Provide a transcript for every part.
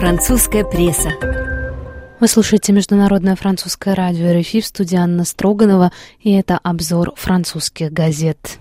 Французская пресса. Вы слушаете Международное французское радио РФИ, в студии Анна Строганова, и это обзор французских газет.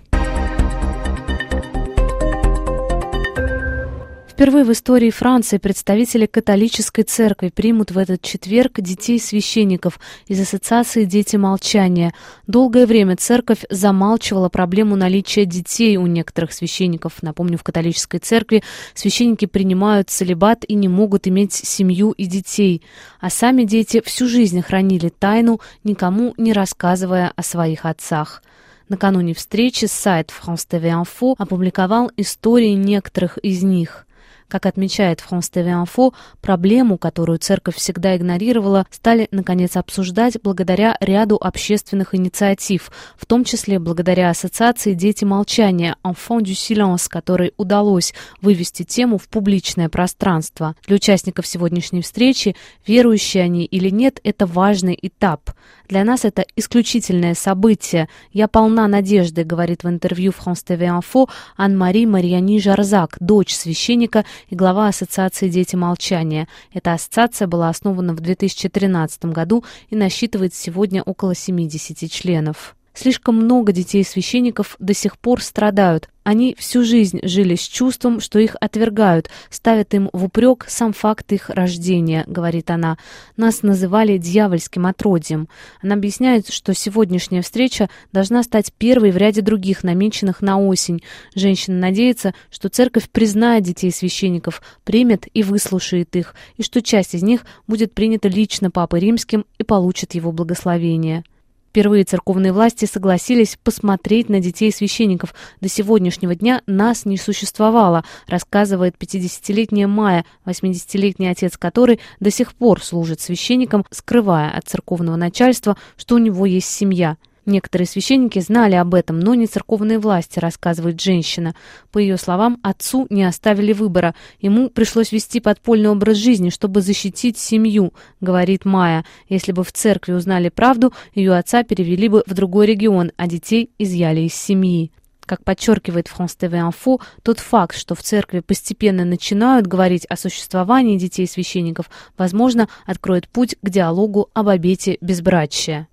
Впервые в истории Франции представители католической церкви примут в этот четверг детей священников из ассоциации «Дети молчания». Долгое время церковь замалчивала проблему наличия детей у некоторых священников. Напомню, в католической церкви священники принимают целибат и не могут иметь семью и детей. А сами дети всю жизнь хранили тайну, никому не рассказывая о своих отцах. Накануне встречи сайт France TV Info опубликовал истории некоторых из них. Как отмечает France TV Info, проблему, которую церковь всегда игнорировала, стали, наконец, обсуждать благодаря ряду общественных инициатив, в том числе благодаря ассоциации «Дети молчания» Enfants du Silence, которой удалось вывести тему в публичное пространство. Для участников сегодняшней встречи, верующие они или нет, это важный этап. Для нас это исключительное событие. Я полна надежды, говорит в интервью France TV Info Анн-Мари Марьяни Жарзак, дочь священника и глава ассоциации «Дети молчания». Эта ассоциация была основана в 2013 году и насчитывает сегодня около 70 членов. Слишком много детей священников до сих пор страдают. Они всю жизнь жили с чувством, что их отвергают, ставят им в упрек сам факт их рождения, говорит она. Нас называли дьявольским отродьем. Она объясняет, что сегодняшняя встреча должна стать первой в ряде других, намеченных на осень. Женщина надеется, что церковь признает детей священников, примет и выслушает их, и что часть из них будет принята лично Папой Римским и получит его благословение. Впервые церковные власти согласились посмотреть на детей священников. До сегодняшнего дня нас не существовало, рассказывает 50-летняя Майя, 80-летний отец которой до сих пор служит священником, скрывая от церковного начальства, что у него есть семья. Некоторые священники знали об этом, но не церковные власти, рассказывает женщина. По ее словам, отцу не оставили выбора. Ему пришлось вести подпольный образ жизни, чтобы защитить семью, говорит Майя. Если бы в церкви узнали правду, ее отца перевели бы в другой регион, а детей изъяли из семьи. Как подчеркивает France TV Info, тот факт, что в церкви постепенно начинают говорить о существовании детей священников, возможно, откроет путь к диалогу об обете безбрачия.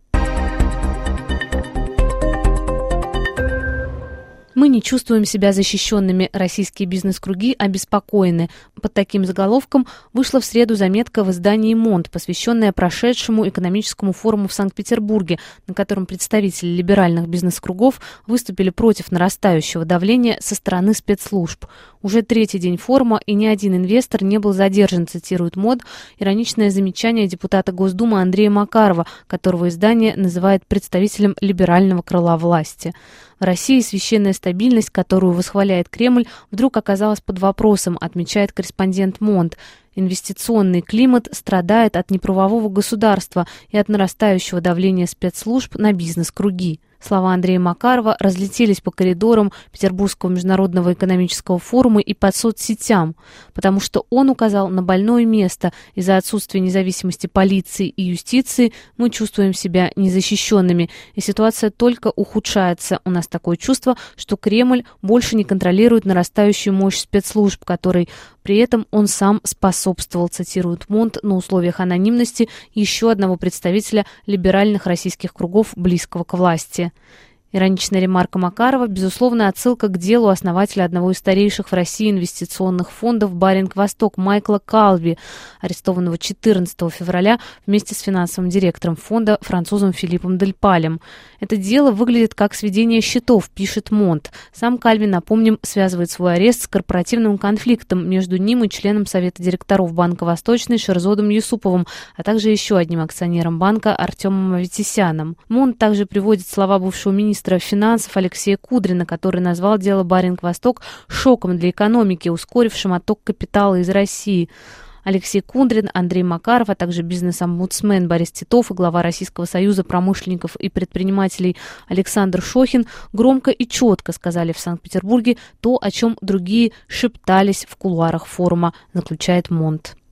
Мы не чувствуем себя защищенными. Российские бизнес-круги обеспокоены. Под таким заголовком вышла в среду заметка в издании «Монт», посвященная прошедшему экономическому форуму в Санкт-Петербурге, на котором представители либеральных бизнес-кругов выступили против нарастающего давления со стороны спецслужб. Уже третий день форума, и ни один инвестор не был задержан, цитирует МОД, ироничное замечание депутата Госдумы Андрея Макарова, которого издание называет представителем либерального крыла власти. В России священная стабильность, которую восхваляет Кремль, вдруг оказалась под вопросом, отмечает корреспондент МОНД. Инвестиционный климат страдает от неправового государства и от нарастающего давления спецслужб на бизнес-круги. Слова Андрея Макарова разлетелись по коридорам Петербургского международного экономического форума и по соцсетям, потому что он указал на больное место. Из-за отсутствия независимости полиции и юстиции мы чувствуем себя незащищенными, и ситуация только ухудшается. У нас такое чувство, что Кремль больше не контролирует нарастающую мощь спецслужб, которой при этом он сам способствовал, цитирует МОНД, на условиях анонимности еще одного представителя либеральных российских кругов, близкого к власти. Ироничная ремарка Макарова, безусловно, отсылка к делу основателя одного из старейших в России инвестиционных фондов «Баринг Восток» Майкла Калви, арестованного 14 февраля вместе с финансовым директором фонда французом Филиппом Дель Палем. Это дело выглядит как сведение счетов, пишет МОНД. Сам Кальви, напомним, связывает свой арест с корпоративным конфликтом между ним и членом Совета директоров Банка Восточный Шерзодом Юсуповым, а также еще одним акционером банка Артемом Аветисяном. МОНД также приводит слова бывшего министра финансов Алексея Кудрина, который назвал дело «Баринг Восток» шоком для экономики, ускорившим отток капитала из России. Алексей Кудрин, Андрей Макаров, а также бизнес-омбудсмен Борис Титов и глава Российского союза промышленников и предпринимателей Александр Шохин громко и четко сказали в Санкт-Петербурге то, о чем другие шептались в кулуарах форума, заключает МОНД.